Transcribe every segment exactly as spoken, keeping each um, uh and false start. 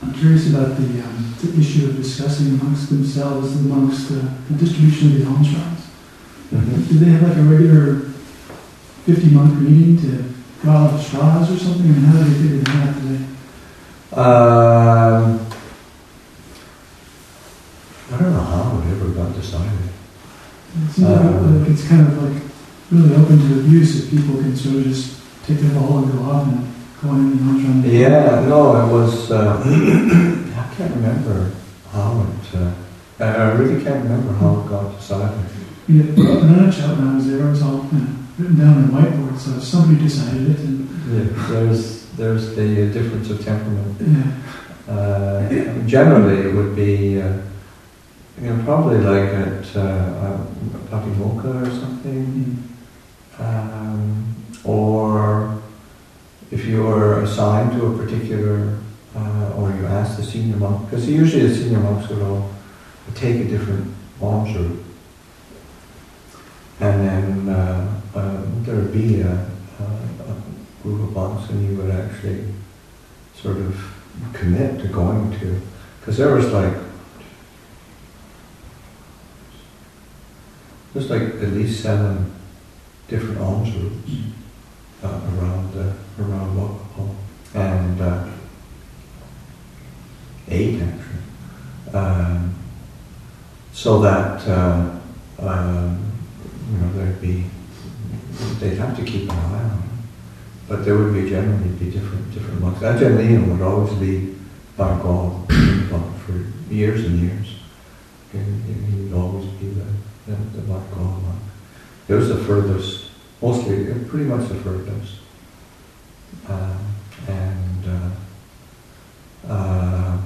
I'm curious about the, um, the issue of discussing amongst themselves, amongst uh, the distribution of the alms rounds. Mm-hmm. Do they have like a regular fifty-month meeting to go out of straws or something? I mean, how do they figure that out today? Um, I don't know how it ever got decided. It seems like, Um, like it's kind of like really open to abuse if people can sort of just take the ball and go off and go on in the alms round. Yeah, no, it was, uh, I can't remember how it, uh, I I really can't remember how it got decided. Yeah, banana chat when I was there, it was all you know, written down on a whiteboard, so somebody decided it, and Yeah, there's, there's the difference of temperament. yeah. Uh, generally, it would be, uh, you know, probably like at uh, Patimokkha or something, um, or if you were assigned to a particular, uh, or you asked the senior monk, because usually the senior monks would all take a different alms route, and then uh, uh, there would be a, a, a group of monks, and you would actually sort of commit to going to, because there was like, there's like at least seven different alms routes uh, around the, around Wat Pah Pong, and uh, eight actually, um, so that uh, um, you know there'd be, they'd have to keep an eye on it, but there would be generally be different different monks. Ajahn Leon would always lead Bar Gaul for years and years. And he would always be the, the, the Bar Gaul monk. It was the furthest, mostly, pretty much the furthest. Um, and uh, uh,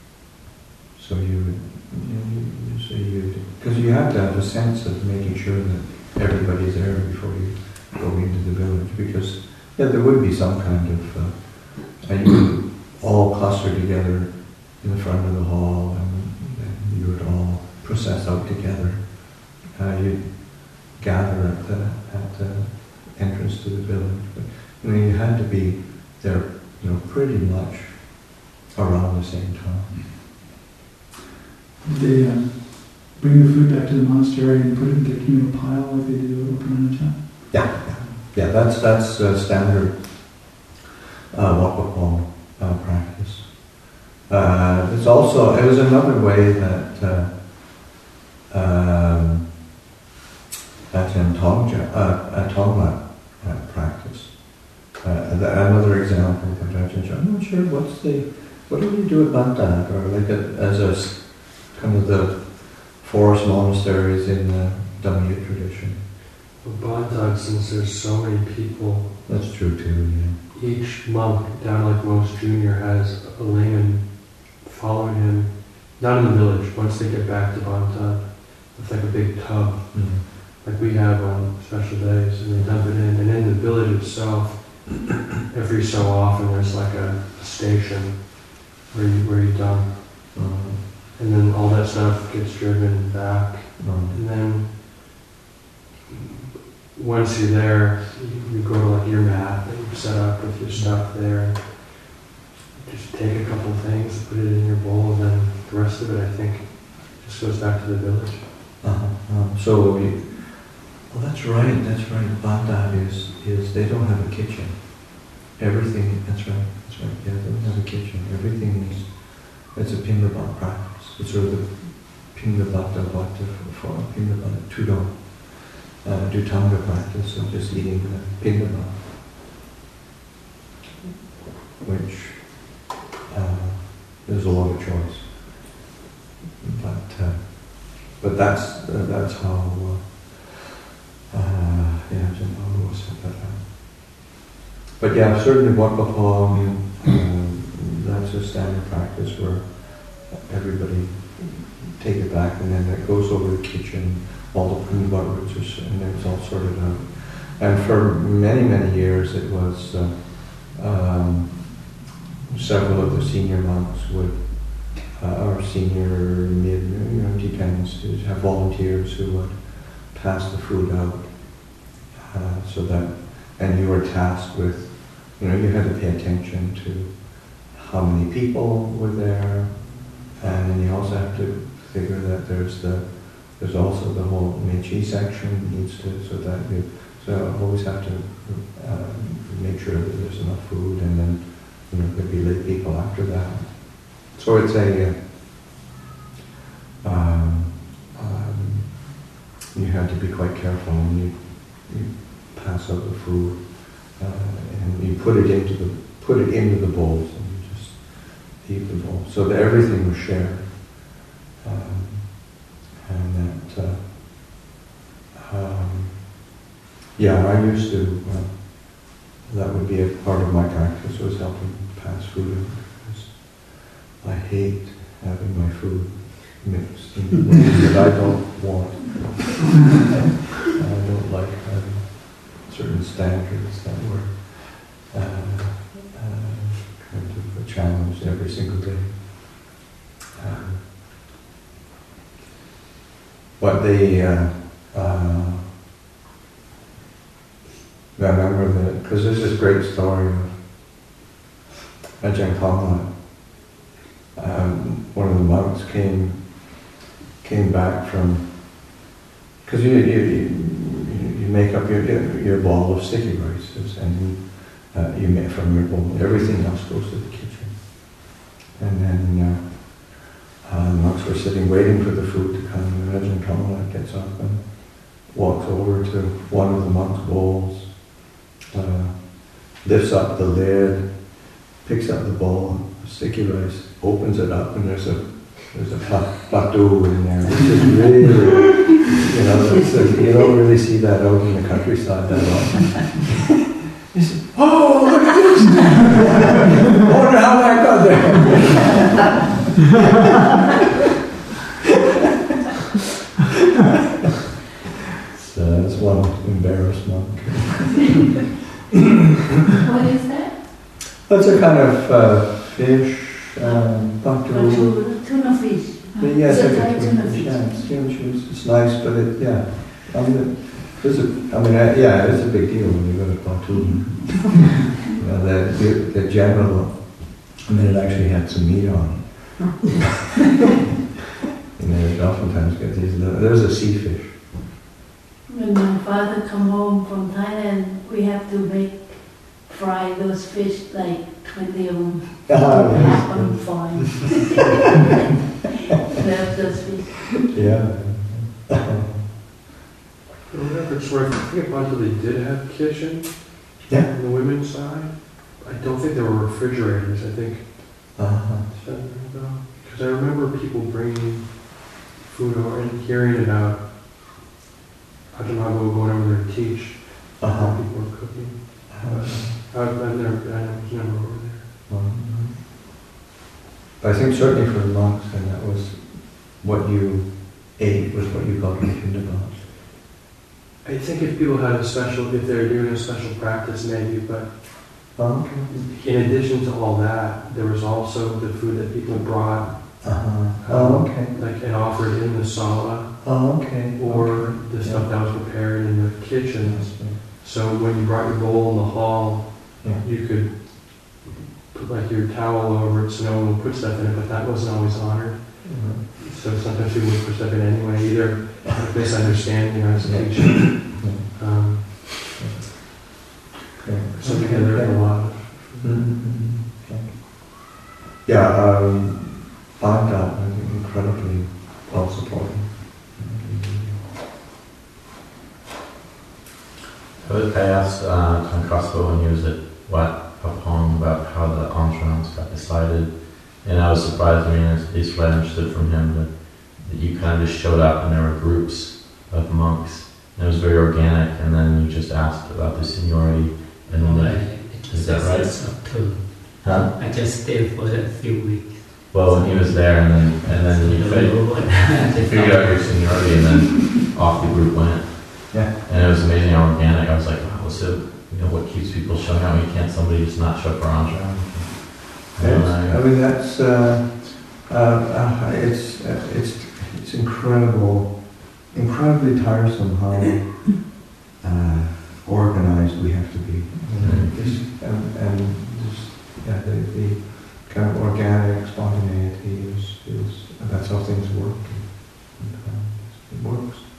so you would, you know, you, you, so you, because you have to have a sense of making sure that everybody's there before you go into the village, because yeah, there would be some kind of, uh, and you would all cluster together in the front of the hall, and, and you would all process out together. Uh, you'd gather at the at the entrance to the village, but you know you had to be there, you know, pretty much around the same time. Did they um, bring the food back to the monastery and put it in their communal pile like they do at Banana Chat? Yeah, yeah, yeah. That's that's uh, standard uh, Wat Pah Pong uh, practice. Uh, it's also it was another way that uh, um, Ajahn Tongja, uh, Tonglat uh, practice. Uh, another example of Ajahn, I'm not sure what's the what do we do at Bantad, or like a, as a s- kind of the forest monasteries in the Dhammayut tradition. Well, Bantad, since there's so many people, That's true too. Yeah. each monk, down like Mose Junior, has a layman following him, not in the village, once they get back to Bantad. It's like a big tub, Mm-hmm. like we have on special days, and they dump it in. And in the village itself, every so often there's like a, a station where you where you dump, Uh, and then all that stuff gets driven back. uh, And then once you're there, you, you go to like your mat that you set up with your stuff there. And just take a couple of things, put it in your bowl, and then the rest of it, I think, just goes back to the village. uh-huh. Um, so, we, well, that's right. That's right. Bantad is is they don't have a kitchen. Everything. That's right. That's right. Yeah, they don't have a kitchen. Everything is. It's a Pindabat practice. It's sort of the Pindabata Bhatta for Pindabata Tudong, uh, Dutanga practice of just eating the Pindabat, which uh, there's a lot of choice. But uh, but that's uh, that's how uh, uh, yeah, Ajahn Paul set that up. But yeah, certainly Wat Pah Pong, uh, that's a standard practice where everybody take it back, and then it goes over the kitchen, all the Pindabat roots are, and then it's all sorted out. And for many, many years it was uh, um, several of the senior monks would, uh, or senior, mid, you know, depends, you'd have volunteers who would pass the food out, uh, so that, and you were tasked with, you know, you had to pay attention to how many people were there, and then you also have to figure that there's the there's also the whole Meiji section needs to, so that you so always have to uh, make sure that there's enough food, and then you know there'll be late people after that. So it's a uh, um, um, you have to be quite careful when you you pass out the food, uh, and you put it into the put it into the bowls, and you just eat the bowl, so that everything was shared, um, and that uh, um, yeah, I used to. Uh, that would be a part of my practice, was helping pass food out, because I hate having my food mixed in ways that I don't want. I don't like having certain standards that were uh, uh, kind of a challenge every single day. Um, but the uh, uh, I remember that, because there's this great story of Ajahn Kamala. Um, one of the monks came came back from, because you, you, you, you make up your, your ball of sticky rices, and you, uh, you make from your bowl, everything else goes to the kitchen. And then uh, uh, the monks were sitting waiting for the food to come, and Ajahn Kamala gets up and walks over to one of the monks' bowls, uh, lifts up the lid, picks up the bowl of sticky rice, opens it up, and there's a there's a patu in there, which is really, you know, it's a, you don't really see that out in the countryside that often. He said, "Oh, look at this! I wonder how that got there." So that's one embarrassed monk. What is that? That's a kind of uh, fish. Um, Tuna, tuna fish. But yeah, it's It's a like a Thai tuna tuna fish. fish. Yeah, it's huge. It's, it's nice, but it, yeah. I mean, it, it's a, I mean, uh, yeah, it's a big deal when you go to Platoon. You know, the, the, the general, I mean, it actually had some meat on it. You know, it oftentimes get these little, there's a sea fish. When my father come home from Thailand, we have to make fry those fish, like twenty of them. Ah, Half yes. on fry. Love those fish. Yeah. Whatever it's worth, I think Bhante did have kitchen Yeah. on the women's side. I don't think there were refrigerators. I think Uh-huh. because I remember people bringing food over and hearing about Ajahn Mago going over there to teach how Uh-huh. people were cooking. Uh-huh. I've, I've never, I was never over there. Um, But I think certainly for the monks, and that was what you ate, was what you called Kindabas. I think if people had a special, if they're doing a special practice, maybe, but Oh, okay. in addition to all that, there was also the food that people brought, Uh-huh. Oh, okay. like and offered in the sala, Oh, okay. or the stuff that was prepared in the kitchens. So when you brought your bowl in the hall, Yeah. you could put like your towel over it so no one would put stuff in it, but that wasn't always honored. Mhm. So sometimes people would put stuff in anyway, either out of misunderstanding or as a teacher. Yeah. Um, Okay. something that there are a lot of. Mhm. Okay. Yeah, um, found out I think incredibly well supported. I was- I asked uh, Tom Cospo when he was at Wat Pong about how the alms rounds got decided, and I was surprised. I mean, at least what I understood from him, that, that you kind of just showed up and there were groups of monks, and it was very organic. And then you just asked about the seniority, and then Right. the, is that right? Just up to- Huh? I just stayed for a few weeks. Well, when he was there, and then and then you figured, you figured out your seniority, and then off the group went. Yeah. And it was amazing how organic. I was like, wow, so you know what keeps people showing up? You can't somebody just not show up for alms round. Yes. I mean, that's uh, uh, uh, it's uh, it's it's incredible, incredibly tiresome how uh, organized we have to be. You know, Mhm. just, and and just, yeah, the, the kind of organic spontaneity is, is that's how things work.